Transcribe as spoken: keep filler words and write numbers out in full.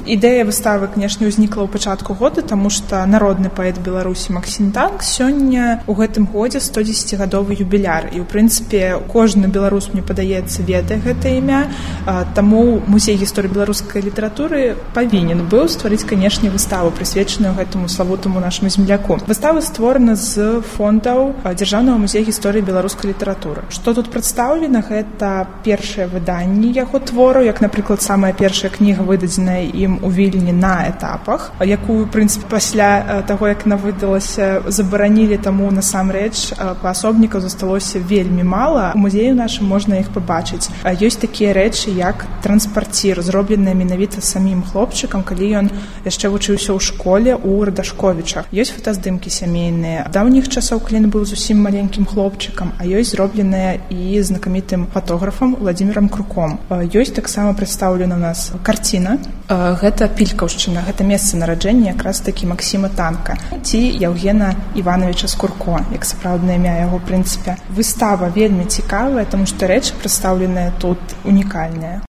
Ідэя выставы, канешне, узнікла ў пачатку года, таму што народны паэт Беларусі Максім Танк сёння ў гэтым годзе сто дзесяцігадовы юбіляр. І, ў прынцыпе, кожны беларус, мне падаецца, ведае гэта імя, таму музей гісторыі беларускай літаратуры павінен быў стварыць, канешне, выставу, прысвечаную гэтаму славутаму нашаму земляку. Выстава створана з фондаў Дзяржаўнага музея гісторыі беларускай літаратуры. Што тут прадстаўлена? Гэта першае выданне яго твору, як, напрыклад, самая першая кніга, выдадзеная ім у Вільні на этапах, якую, в прынцыпе, пасля таго, як яна выдалася, забаранілі, таму насамрэч паасобнікаў засталося вельмі мала. У музею нашым можна іх пабачыць. Ёсць такія рэчы, як транспарцір, зробленыя менавіта самім хлопчыкам, калі ён яшчэ вучыўся ў школе ў Радашковічах. Ёсць фотаздымкі сямейныя даўніх часоў, калі ён быў зусім маленькім хлопчыкам, а ёсць зробленыя і знакамітым фотографам Владзімірам Круком. Ёсць таксама прадстаўлена у нас карціна. Гэта Пількаўшчына, гэта месца нараджэння якраз такі Максіма Танка ці Яўгена Івановича Скурко, як сапраўднае імя яго, в прынцыпе. Выстава вельмі цікавая, таму што рэчы прадстаўленыя тут унікальныя.